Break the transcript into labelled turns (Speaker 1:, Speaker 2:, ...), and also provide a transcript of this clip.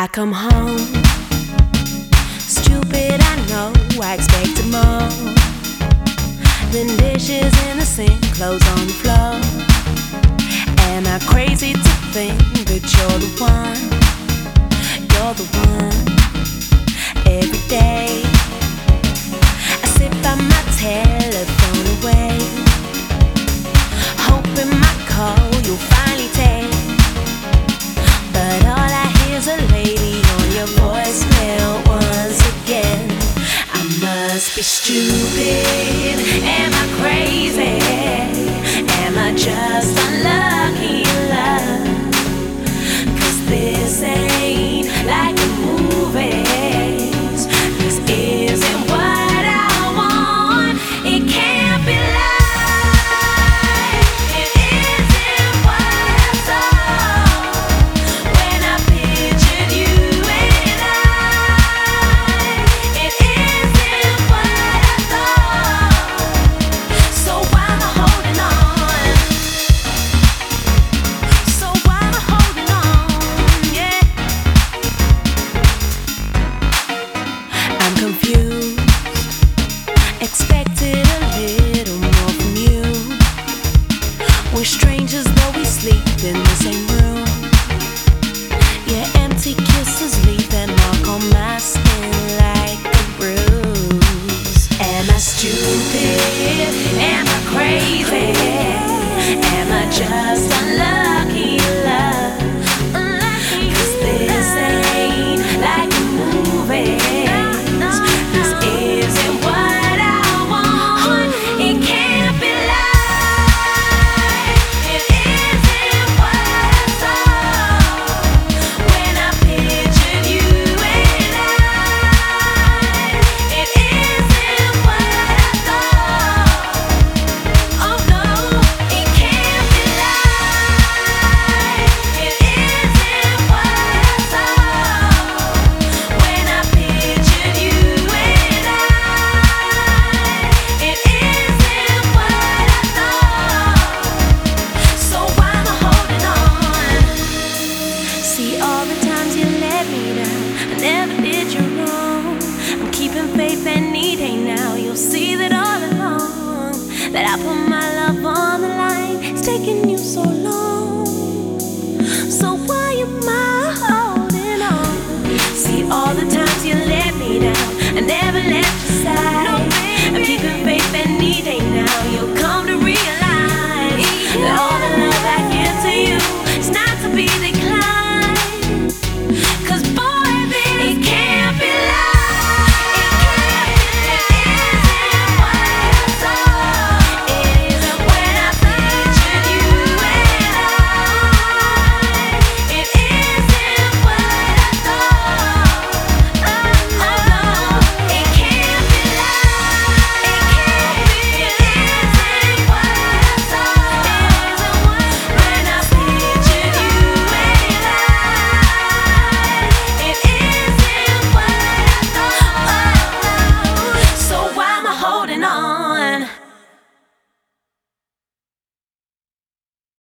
Speaker 1: I come home, stupid, I know, I expected more. Then dishes in the sink, clothes on the floor. Am I crazy to think that you're the one? You're the one. Every day I sit by my telephone away, hoping my call you'll finally take. But all I hear is a lady on your voicemail once again. I must be stupid. Am I crazy? Am I just unlucky in love? 'Cause this ain't like the movies. This isn't what I want. It can't be life. It isn't what I saw when I pictured you and I. It isn't what I thought. So why am I holding on? So why am I holding on? Yeah. I'm confused. Expected a little more from you. We're strangers though we sleep in the same room. Your empty kisses leave a mark on my skin like a bruise. Am I stupid? Am I crazy? Am I just unlucky in love? 'Cause this ain't like the movies. This isn't what I want. It can't be life. It isn't what I saw when I pictured you and I. It isn't what I thought. Oh no, it can't be life. It isn't what I saw when I pictured you and I. It isn't what I thought. So why am I holding on? See all the times you let me down. I never did you wrong. I'm keeping faith and need, hey now you'll see that all along that I put my